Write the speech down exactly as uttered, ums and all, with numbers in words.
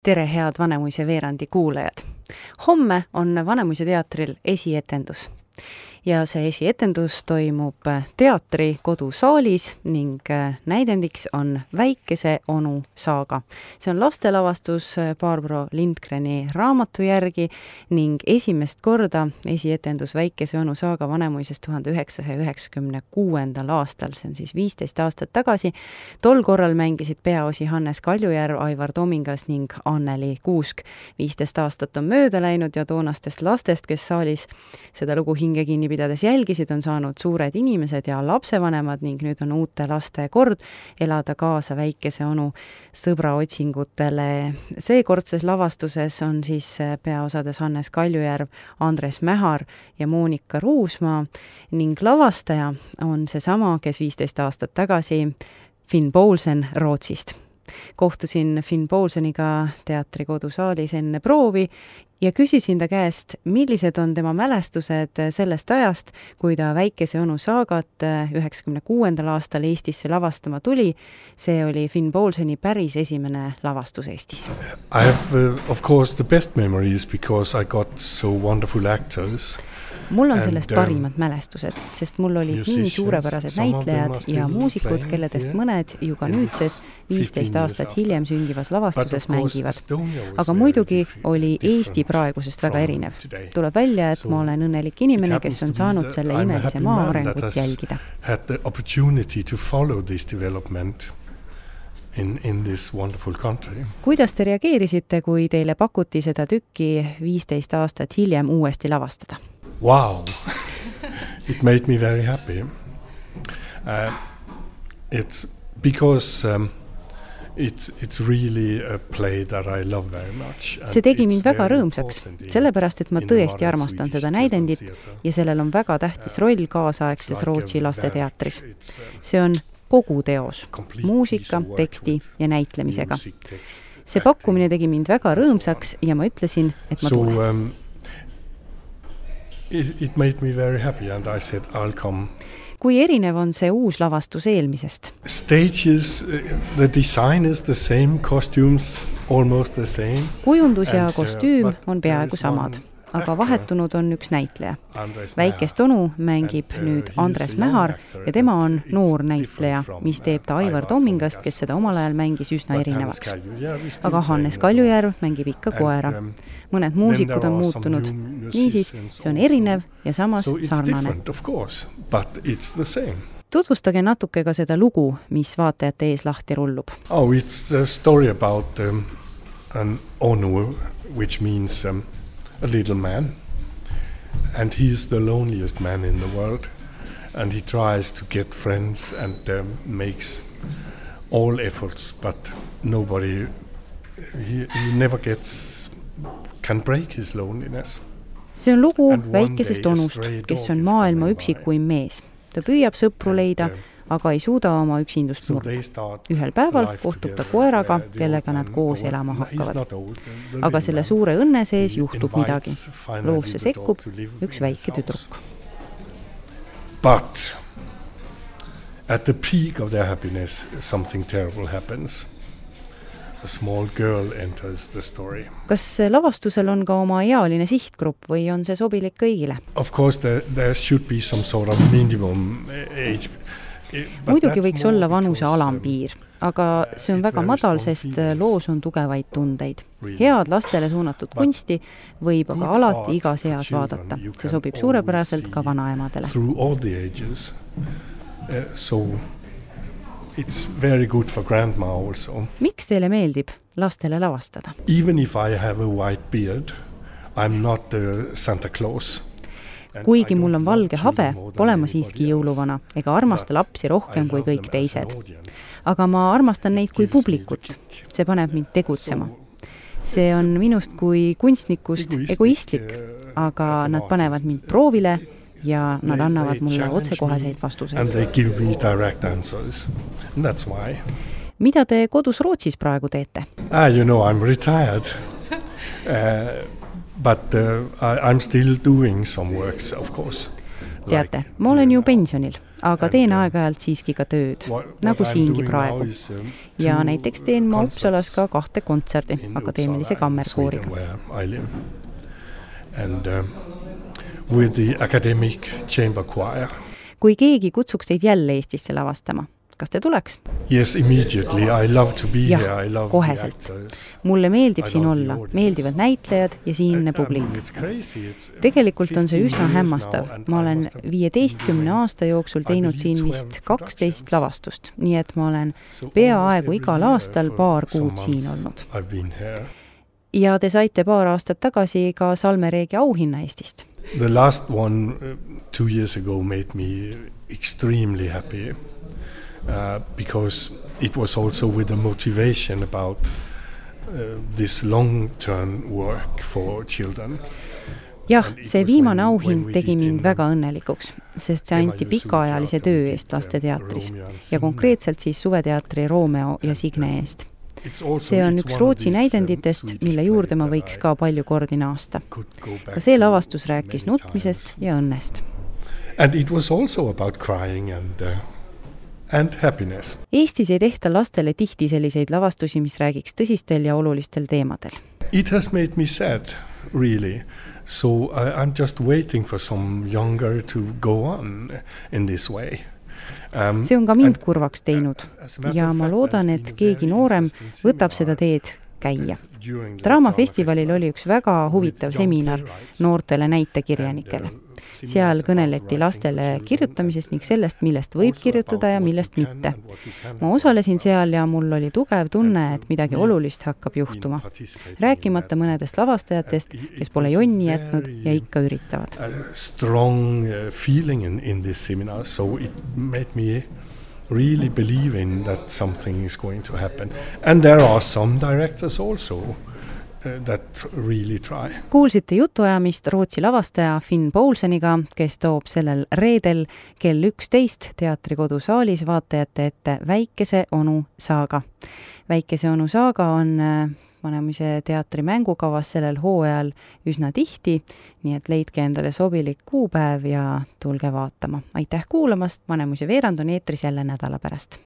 Tere, head Vanemuise veerandi kuulajad! Homme on Vanemuise teatril esietendus. Ja see esietendus toimub teatri kodusaalis ning näidendiks on Väikese onu saaga. See on lastelavastus Barbro Lindgreni raamatu järgi ning esimest korda esietendus Väikese onu saaga Vanemuises tuhande üheksasaja üheksakümne kuuendal aastal. See on siis viisteist aastat tagasi. Tol korral mängisid peaosi Hannes Kaljujärv, Aivar Tomingas ning Anneli Kuusk. viisteist aastat on mööda läinud ja toonastest lastest, kes saalis seda lugu hinge kinni pidades jälgisid, on saanud suured inimesed ja lapsevanemad ning nüüd on uute laste kord elada kaasa Väikese onu sõbra otsingutele. Seekordses lavastuses on siis peaosades Hannes Kaljujärv, Andres Mähar ja Moonika Ruusmaa ning lavastaja on seesama, kes viisteist aastat tagasi Finn Poulsen Rootsist. Kohtusin Finn Poulseniga teatri kodusaalis enne proovi ja küsisin ta käest, millised on tema mälestused sellest ajast, kui ta Väikese onu saagat üheksakümne kuuendal aastal Eestisse lavastama tuli. See oli Finn Poulseni päris esimene lavastus Eestis. I have, uh, of course, the best memories because I got so wonderful actors. Mul on sellest parimad mälestused, sest mul oli nii suurepärased näitlejad ja muusikud, kelledest mõned ju ka nüüdses viisteist aastat hiljem süngivas lavastuses mängivad. Aga muidugi oli Eesti praegusest väga erinev. Tuleb välja, et ma olen õnnelik inimene, kes on saanud selle imelise maa arengut jälgida. Had the opportunity to follow this development in, in this wonderful country. Kuidas te reageerisite, kui teile pakuti seda tükki viisteist aastat hiljem uuesti lavastada? Wow, it made me very happy. Uh, it's because um, it's, it's really a play that I love very much. See tegi mind väga rõõmsaks, sellepärast, et ma tõesti armastan seda näidendit ja sellel on väga tähtis roll kaasaegses Rootsi lasteteatris. See on kogu teos, muusika, teksti ja näitlemisega. See pakkumine tegi mind väga rõõmsaks ja ma ütlesin, et ma tulen. It, it made me very happy and I said I'll come. Kui erinev on see uus lavastus eelmisest? Stages, the design is the same, costumes almost the same. Kujundus ja kostüüm on peaaegu samad, aga vahetunud on üks näitleja. Väikest onu mängib nüüd Andres Mähar ja tema on noor näitleja, mis teeb ta Aivar Tomingast, kes seda omal ajal mängis üsna erinevaks. Aga Hannes Kaljujärv mängib ikka koera. Mõned muusikud on muutunud. Niisiis, see on erinev ja samas sarnane. Tutvustage natuke ka seda lugu, mis vaatajate ees lahti rullub. Oh, it's a story about um, an onu, which means um, a little man. And he's the loneliest man in the world. And he tries to get friends and um, makes all efforts, but nobody, he, he never gets... can break his loneliness. See on lugu väikesest onust, kes on maailma üksikuim mees. Ta püüab sõpru leida, aga ei suuda oma üksindust murda. Ühel päeval kohtub ta koeraga, kellega nad koos elama hakkavad. Aga selle suure õnne sees juhtub midagi. Loosse sekkub üks väike tüdruk. But at the peak of their happiness, something terrible happens. A small girl enters the story. Kas lavastusel on ka oma ealine sihtgrupp või on see sobilik kõigile? Of course there, there should be some sort of minimum age. Muidugi võiks olla vanuse alampiir, aga see on väga madal, sest loos on tugevaid tundeid. Head lastele suunatud kunsti võib aga alati igas eas vaadata. See sobib suurepäraselt ka vanaemadele. Through all the ages. Uh, so it's very good for grandma also. Miks teile meeldib lastele lavastada? Even if I have a white beard, I'm not uh, Santa Claus. Kuigi mul on valge habe, pole ma siiski jõuluvana ega armasta lapsi rohkem kui kõik teised. Aga ma armastan neid kui publikut. See paneb mind tegutsema. See on minust kui kunstnikust egoistlik, aga nad panevad mind proovile ja nad annavad mulle otsekoheseid vastuseid. And they give me direct answers. And that's why. Mida te kodus Rootsis praegu teete? Ah, you know, I'm retired. Uh, but uh, I, I'm still doing some works, of course. Teate, like ma olen here ju now. pensionil, aga And, teen uh, aeg-ajalt siiski ka tööd, What, nagu what I'm siingi doing praegu. now is, um, Ja two näiteks teen ma Uppsalas concerts ka kahte kontserti in akadeemilise Uppsala in kammerkooriga. Sweden, where I live. And um, with the academic chamber choir. Kui keegi kutsuks teid jälle Eestisse lavastama, kas te tuleks? Yes, immediately. I love to be Jah, here. I love koheselt. the actors. Mulle meeldib I siin love the olla, audience. meeldivad näitlejad ja siinne I publik. mean, it's crazy. It's Tegelikult on see fifteen üsna years hämmastav. now and Ma I olen must have viieteistkümne been aasta jooksul I teinud believe siin twelve vist kaksteist productions. lavastust, nii et ma olen so peaaegu almost igal every year aastal for paar some kuud siin months olnud. I've been here. Ja te saite paar aastat tagasi ka Salmereegi auhinna Eestist. The last one uh, two years ago made me extremely happy uh, because it was also with a motivation about uh, this long-term work for children. Jah, And it see was viimane when- auhind when we tegi did mind in väga õnnelikuks, sest see anti Emajõe pikaajalise suveteater, töö we eest did, lasteteatris Romeo and ja Signe. konkreetselt siis Suveteatri Romeo ja Signe eest. It's also- See on it's üks one of Rootsi these, um, näidenditest, Swedish mille plays juurde ma that võiks I ka palju kordi naasta. could go back Ka see to lavastus rääkis many nutmisest times. ja õnnest. And it was also about crying and uh, and happiness. Eestis ei tehta lastele tihti selliseid lavastusi, mis räägiks tõsistel ja olulistel teemadel. It has made me sad, really. So I, I'm just waiting for some younger to go on in this way. Um, See on ka mind and- kurvaks teinud as a matter ja of ma fact, loodan, there's et been a keegi very noorem interesting võtab seda seminar, teed käia. uh, during the Draamafestivalil Draamafestival oli üks väga with huvitav young seminar playwrights noortele and, näitekirjanikele. uh, seminars Seal about kõneleti writing lastele for children kirjutamisest ning and, sellest, millest võib also kirjutada about ja what millest you can mitte. and what you cannot Ma osalesin write seal ja mul oli tugev tunne, et midagi me olulist hakkab in juhtuma. participating in Rääkimata that. mõnedest lavastajatest, And it- kes it pole was jonni very, jätnud ja ikka üritavad. a strong uh, feeling in, in this seminar, so it made me really believe in that something is going to happen. And there are some directors also uh, that really try. Kuulsite jutuajamist Rootsi lavastaja Finn Poulseniga, kes toob sellel reedel kell üksteist teatrikodu saalis vaatajate ette Väikese onu saaga. Väikese onu saaga on Vanemuise teatri mängukavas sellel hooajal üsna tihti, nii et leidke endale sobilik kuupäev ja tulge vaatama. Aitäh kuulamast, Vanemuise veerand on eetris jälle nädala pärast.